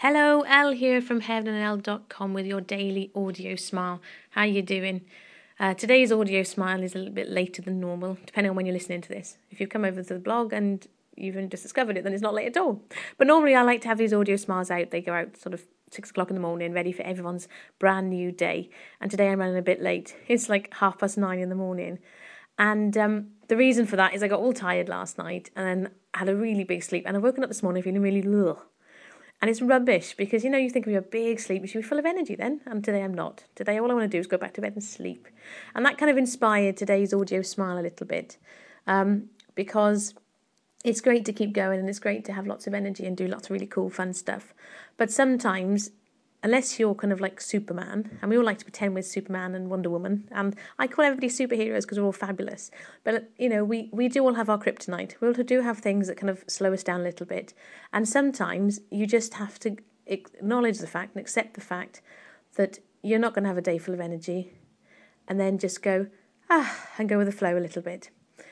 Hello, Elle here from heavenandelle.com with your daily audio smile. How you doing? Today's audio smile is a little bit later than normal, depending on when you're listening to this. If you've come over to the blog and you've only just discovered it, then it's not late at all. But normally I like to have these audio smiles out. They go out sort of 6 o'clock in the morning, ready for everyone's brand new day. And today I'm running a bit late. It's like 9:30 in the morning. And the reason for that is I got all tired last night and then had a really big sleep. And I've woken up this morning feeling really ugh. And it's rubbish because, you think of your big sleep, you should be full of energy then. And today I'm not. Today all I want to do is go back to bed and sleep. And that kind of inspired today's audio smile a little bit. Because it's great to keep going and it's great to have lots of energy and do lots of really cool, fun stuff. But sometimes, unless you're kind of like Superman, and we all like to pretend we're Superman and Wonder Woman, and I call everybody superheroes because we're all fabulous, but we do all have our kryptonite. We all do have things that kind of slow us down a little bit, and sometimes you just have to acknowledge the fact and accept the fact that you're not going to have a day full of energy, and then just go, and go with the flow a little bit.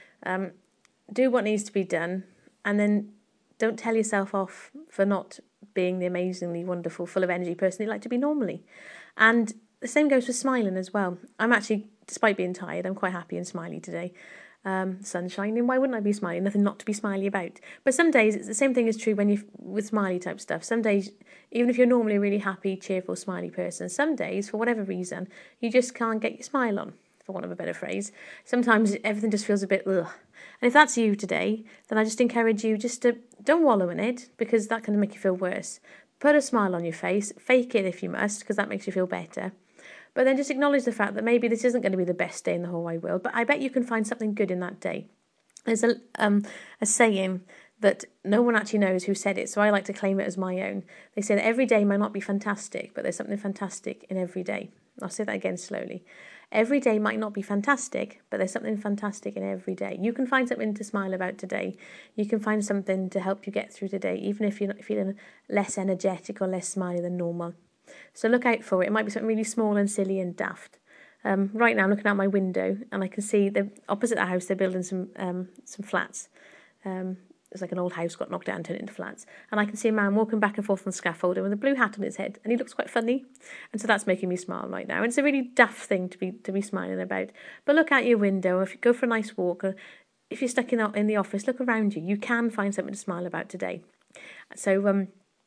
Do what needs to be done, and then don't tell yourself off for not being the amazingly wonderful, full of energy person you like to be normally. And the same goes for smiling as well. I'm actually, despite being tired, I'm quite happy and smiley today. Sun's shining, why wouldn't I be smiling? Nothing not to be smiley about. But some days, it's the same thing is true when you're with smiley type stuff. Some days, even if you're normally a really happy, cheerful, smiley person, some days, for whatever reason, you just can't get your smile on, for want of a better phrase. Sometimes everything just feels a bit ugh. And if that's you today, then I just encourage you just to don't wallow in it, because that can make you feel worse. Put a smile on your face, fake it if you must, because that makes you feel better. But then just acknowledge the fact that maybe this isn't going to be the best day in the whole wide world, but I bet you can find something good in that day. There's a saying that no one actually knows who said it, so I like to claim it as my own. They say that every day might not be fantastic, but there's something fantastic in every day. I'll say that again slowly. Every day might not be fantastic, but there's something fantastic in every day. You can find something to smile about today. You can find something to help you get through today, even if you're not feeling less energetic or less smiley than normal. So look out for it. It might be something really small and silly and daft. Right now I'm looking out my window and I can see opposite the house they're building some flats. It's like an old house got knocked down and turned into flats. And I can see a man walking back and forth on the scaffolding with a blue hat on his head. And he looks quite funny. And so that's making me smile right now. And it's a really daft thing to be smiling about. But look out your window. If you go for a nice walk, or if you're stuck in the office, look around you. You can find something to smile about today. So,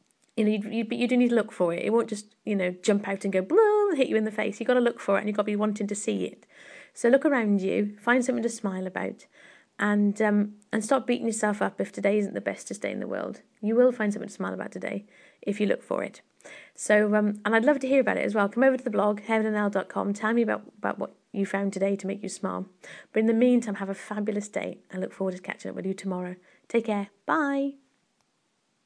you do need to look for it. It won't just, jump out and go, blah, and hit you in the face. You've got to look for it and you've got to be wanting to see it. So look around you. Find something to smile about. And stop beating yourself up if today isn't the bestest day in the world. You will find something to smile about today if you look for it. So, and I'd love to hear about it as well. Come over to the blog, heavenandelle.com. Tell me about what you found today to make you smile. But in the meantime, have a fabulous day. I look forward to catching up with you tomorrow. Take care. Bye.